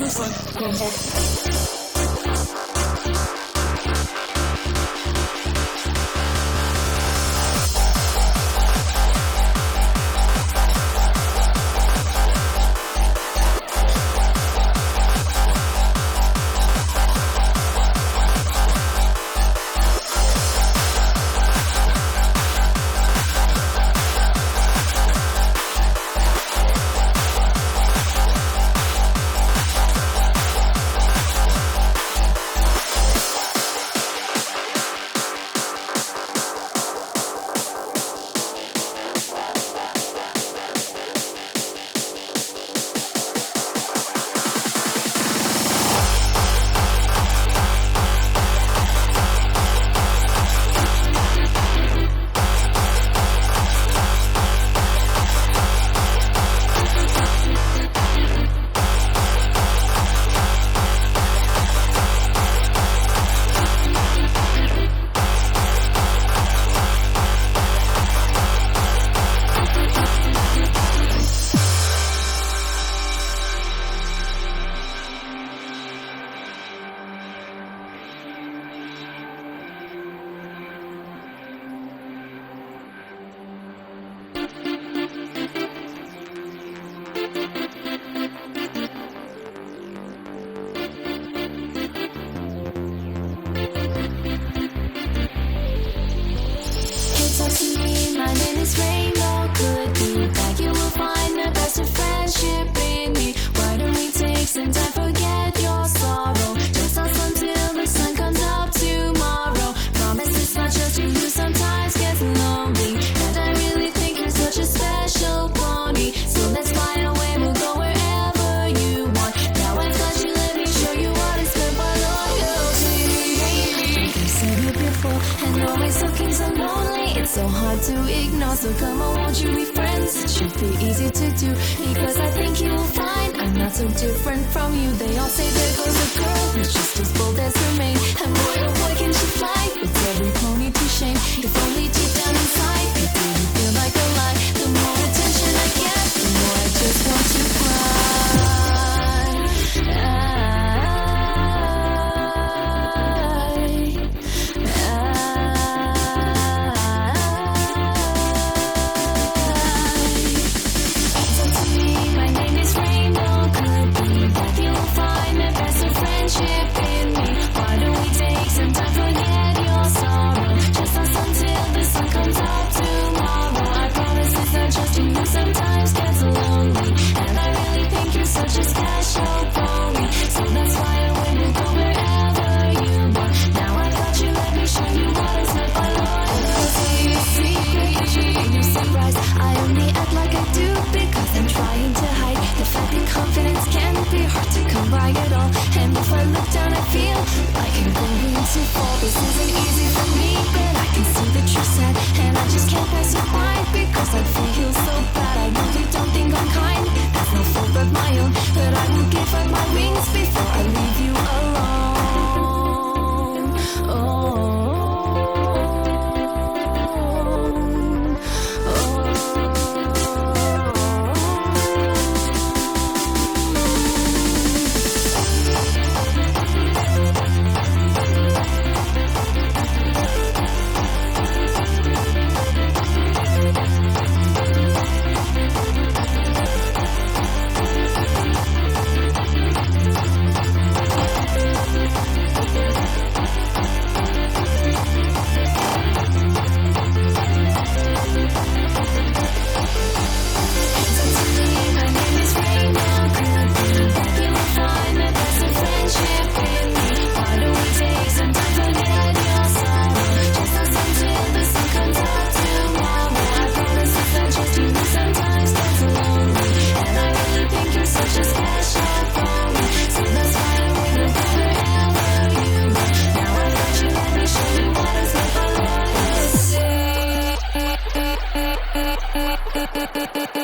the sun comes up. And I forget your sorrow. Just us until the sun comes up tomorrow. Promise it's not just you who sometimes gets lonely. And I really think you're such a special pony. So let's fly away, we'll go wherever you want. Now I've got you, let me show you what is meant by loyalty. You said it before, and always looking so lonely. It's so hard to ignore, so come on, won't you be friends? It should be easy to do, because I think you'll find I'm not so different from you. They all say there goes a girl who's just as bold as her mane. And boy, oh boy, can she fly, puts every pony to shame. If only deep down inside it really feel like a lie. The more attention I get, the more I just want to sometimes gets lonely, and I really think you're such a special pony. So that's why I will go wherever you want. Now I got you, let me show you what is meant by loyalty. You're surprised, I only act like I do because I'm trying to hide the fact that confidence can be hard to come by at all. And if I look down, I feel like I'm going to fall. This isn't easy for me, but I can see that you're sad, and I just can't pass you by because I feel so bad. I really don't think I'm kind, that's no fault of my own, but I will give up my wings before I leave you alone. Now I got you, let me show you what is meant by loyalty.